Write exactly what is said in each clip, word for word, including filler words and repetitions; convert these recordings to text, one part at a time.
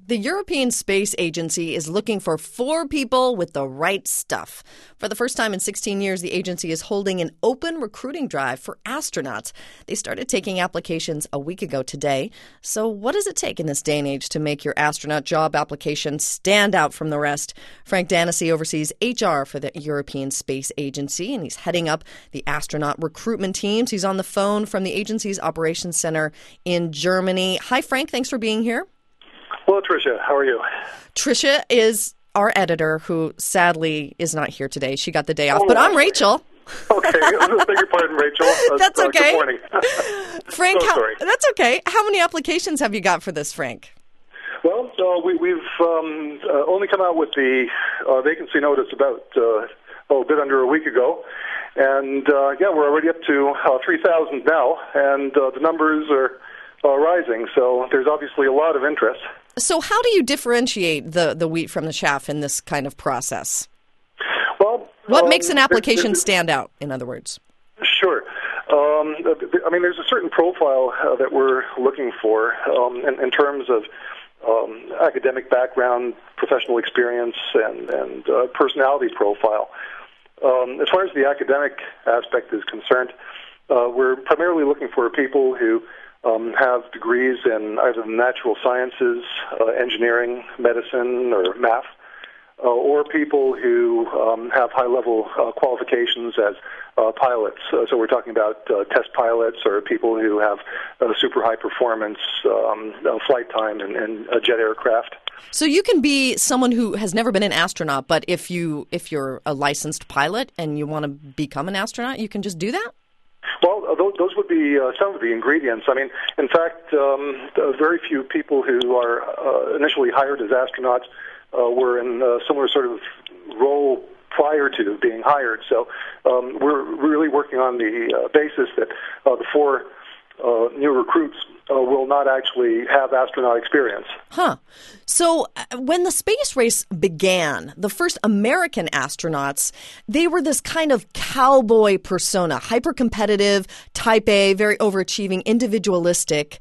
The European Space Agency is looking for four people with the right stuff. For the first time in sixteen years, the agency is holding an open recruiting drive for astronauts. They started taking applications a week ago today. So what does it take in this day and age to make your astronaut job application stand out from the rest? Frank Danesi oversees H R for the European Space Agency, and he's heading up the astronaut recruitment teams. He's on the phone from the agency's operations center in Germany. Hi, Frank. Thanks for being here. Hello, Tricia. How are you? Tricia is our editor, who sadly is not here today. She got the day off, oh, but I'm Rachel. Okay, I beg your pardon, Rachel. Uh, that's okay. Uh, good morning. Frank, so how, sorry. That's okay. How many applications have you got for this, Frank? Well, uh, we, we've um, uh, only come out with the uh, vacancy notice about uh, oh, a bit under a week ago. And, uh, yeah, we're already up to uh, three thousand now, and uh, the numbers are uh, rising. So there's obviously a lot of interest. So how do you differentiate the, the wheat from the chaff in this kind of process? Well, What um, makes an application there's, there's, stand out, in other words? Sure. Um, I mean, there's a certain profile uh, that we're looking for um, in, in terms of um, academic background, professional experience, and, and uh, personality profile. Um, as far as the academic aspect is concerned, uh, we're primarily looking for people who Um, have degrees in either the natural sciences, uh, engineering, medicine, or math, uh, or people who um, have high-level uh, qualifications as uh, pilots. Uh, so we're talking about uh, test pilots or people who have uh, super high-performance um, uh, flight time in, in uh, jet aircraft. So you can be someone who has never been an astronaut, but if you if you're a licensed pilot and you want to become an astronaut, you can just do that? Well, uh, those, those would be uh, some of the ingredients. I mean, in fact, um, uh, very few people who are uh, initially hired as astronauts uh, were in a similar sort of role prior to being hired. So um, we're really working on the uh, basis that uh, the four uh, new recruits uh, will not actually have astronaut experience. Huh. So uh, when the space race began, the first American astronauts, they were this kind of cowboy persona, hyper-competitive, type A, very overachieving, individualistic.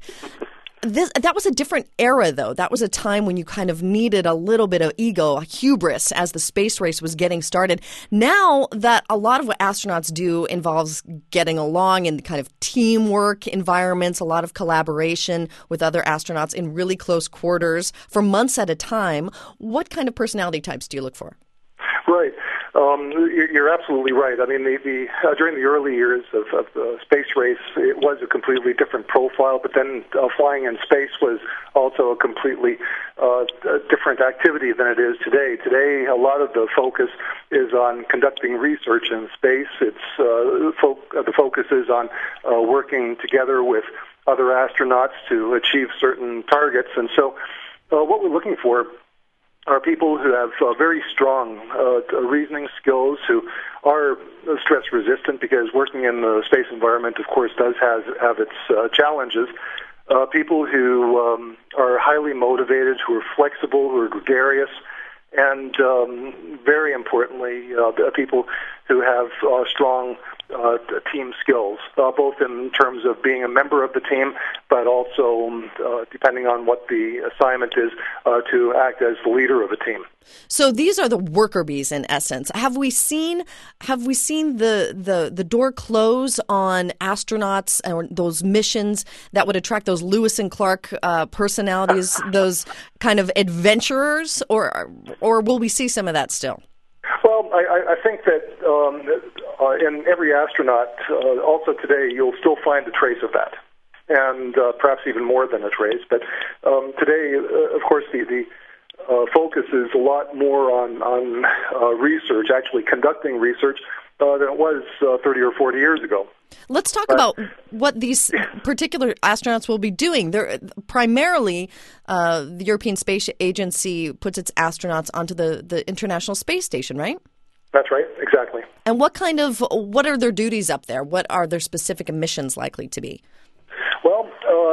This, that was a different era, though. That was a time when you kind of needed a little bit of ego, hubris, as the space race was getting started. Now that a lot of what astronauts do involves getting along in kind of teamwork environments, a lot of collaboration with other astronauts in really close quarters for months at a time, what kind of personality types do you look for? Right. Um, you're absolutely right. I mean, the, the uh, during the early years of, of the space race, it was a completely different profile, but then uh, flying in space was also a completely uh, different activity than it is today. Today, a lot of the focus is on conducting research in space. It's uh, fo- the focus is on uh, working together with other astronauts to achieve certain targets. And so uh, what we're looking for are people who have uh, very strong uh, reasoning skills, who are stress resistant, because working in the space environment, of course, does has, have its uh, challenges. Uh, people who um, are highly motivated, who are flexible, who are gregarious, and um, very importantly, uh, people who have uh, strong uh, team skills, uh, both in terms of being a member of the team, but also, um, uh, depending on what the assignment is, uh, to act as the leader of a team. So these are the worker bees in essence. Have we seen have we seen the the, the door close on astronauts or those missions that would attract those Lewis and Clark uh, personalities, those kind of adventurers, or or will we see some of that still? Well, I, I think that um, uh, in every astronaut, uh, also today, you'll still find a trace of that, and uh, perhaps even more than a trace. But um, today, uh, of course, the, the uh, focus is a lot more on, on uh, research, actually conducting research, uh, than it was uh, thirty or forty years ago. Let's talk about what these particular astronauts will be doing. They're primarily, uh, the European Space Agency puts its astronauts onto the, the International Space Station, right? That's right, exactly. And what kind of, what are their duties up there? What are their specific missions likely to be? Well,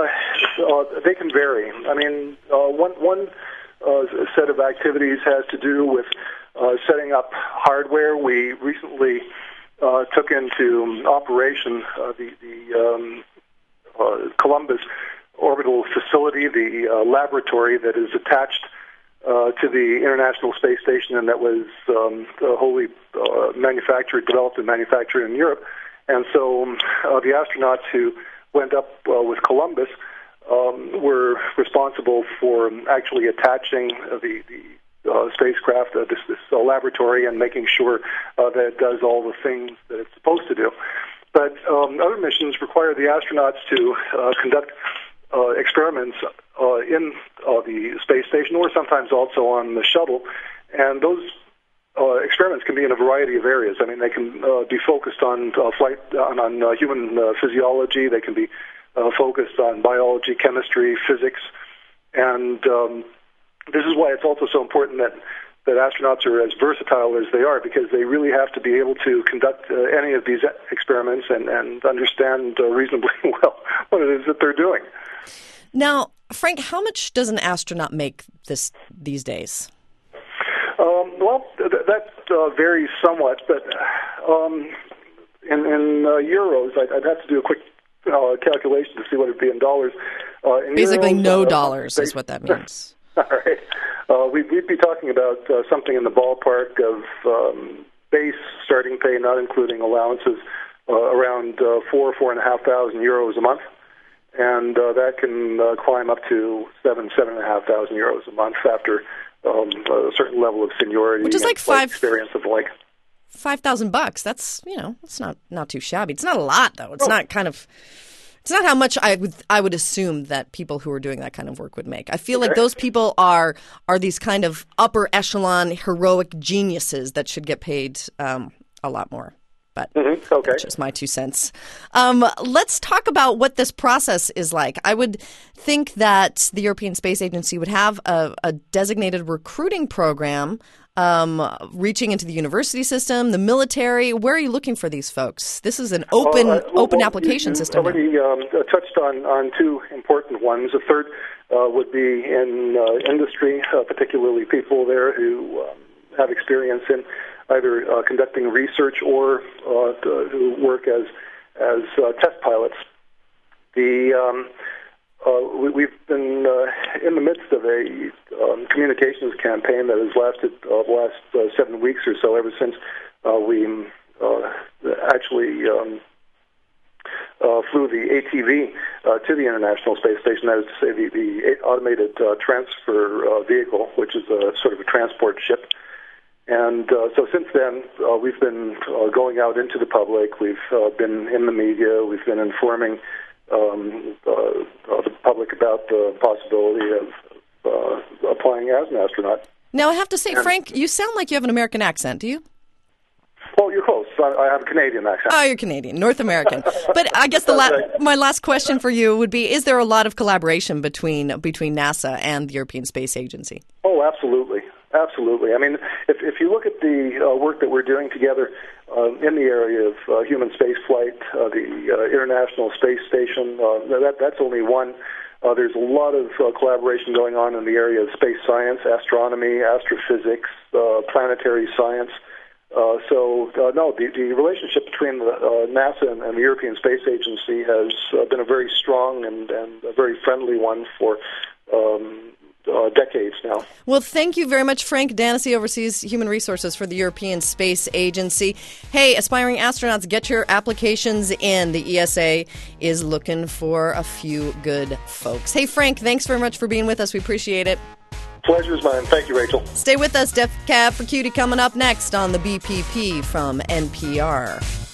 uh, uh, they can vary. I mean, uh, one, one uh, set of activities has to do with uh, setting up hardware. We recently Uh, took into operation uh, the, the um, uh, Columbus orbital facility, the uh, laboratory that is attached uh, to the International Space Station, and that was um, wholly uh, manufactured, developed and manufactured in Europe. And so um, uh, the astronauts who went up uh, with Columbus um, were responsible for actually attaching the, the uh, spacecraft, uh, this, this uh, laboratory, and making sure uh, that it does all the things that it's supposed to do. But um, other missions require the astronauts to uh, conduct uh, experiments uh, in uh, the space station, or sometimes also on the shuttle. And those uh, experiments can be in a variety of areas. I mean, they can uh, be focused on uh, flight, on, on uh, human uh, physiology. They can be uh, focused on biology, chemistry, physics. And um, this is why it's also so important that that astronauts are as versatile as they are, because they really have to be able to conduct uh, any of these experiments and, and understand uh, reasonably well what it is that they're doing. Now, Frank, how much does an astronaut make this these days? Um, well, th- that uh, varies somewhat, but um, in, in uh, euros, I'd, I'd have to do a quick uh, calculation to see what it would be in dollars. Uh, in Basically, euros, no uh, dollars they, is what that means. All right. Uh, we'd, we'd be talking about uh, something in the ballpark of um, base starting pay, not including allowances, uh, around uh, four, four and a half thousand euros a month, and uh, that can uh, climb up to seven, seven and a half thousand euros a month after um, a certain level of seniority, which is like five experience of the like. Five thousand bucks. That's you know, it's not not too shabby. It's not a lot though. It's oh. not kind of. It's not how much I would I would assume that people who are doing that kind of work would make. I feel okay. like those people are are these kind of upper echelon heroic geniuses that should get paid um, a lot more. But mm-hmm. okay. that's just my two cents. Um, let's talk about what this process is like. I would think that the European Space Agency would have a, a designated recruiting program Um, reaching into the university system, the military. Where are you looking for these folks? This is an open uh, well, open well, application you, you system. already um, touched on, on two important ones. The third uh, would be in uh, industry, uh, particularly people there who um, have experience in either uh, conducting research or uh, who work as as uh, test pilots. The um, Uh, we, we've been uh, in the midst of a um, communications campaign that has lasted uh, the last uh, seven weeks or so, ever since uh, we uh, actually um, uh, flew the A T V uh, to the International Space Station, that is to say the, the automated uh, transfer uh, vehicle, which is a sort of a transport ship. And uh, so since then, uh, we've been uh, going out into the public, we've uh, been in the media, we've been informing Um, uh, uh, the public about the possibility of uh, applying as an astronaut. Now, I have to say, and, Frank, you sound like you have an American accent, do you? Well, you're close. I, I have a Canadian accent. Oh, you're Canadian, North American. But I guess the la- my last question for you would be, is there a lot of collaboration between between NASA and the European Space Agency? Oh, absolutely. Absolutely. I mean, if, if you look at the uh, work that we're doing together uh, in the area of uh, human space flight, uh, the uh, International Space Station, uh, that, that's only one. Uh, there's a lot of uh, collaboration going on in the area of space science, astronomy, astrophysics, uh, planetary science. Uh, so, uh, no, the, the relationship between the, uh, NASA and, and the European Space Agency has uh, been a very strong and, and a very friendly one for um Uh, decades now. Well, thank you very much, Frank Danesi, oversees human resources for the European Space Agency. Hey, aspiring astronauts, get your applications in. The E S A is looking for a few good folks. Hey, Frank, thanks very much for being with us. We appreciate it. Pleasure's mine. Thank you, Rachel. Stay with us. Def Cab for Cutie coming up next on the B P P from N P R.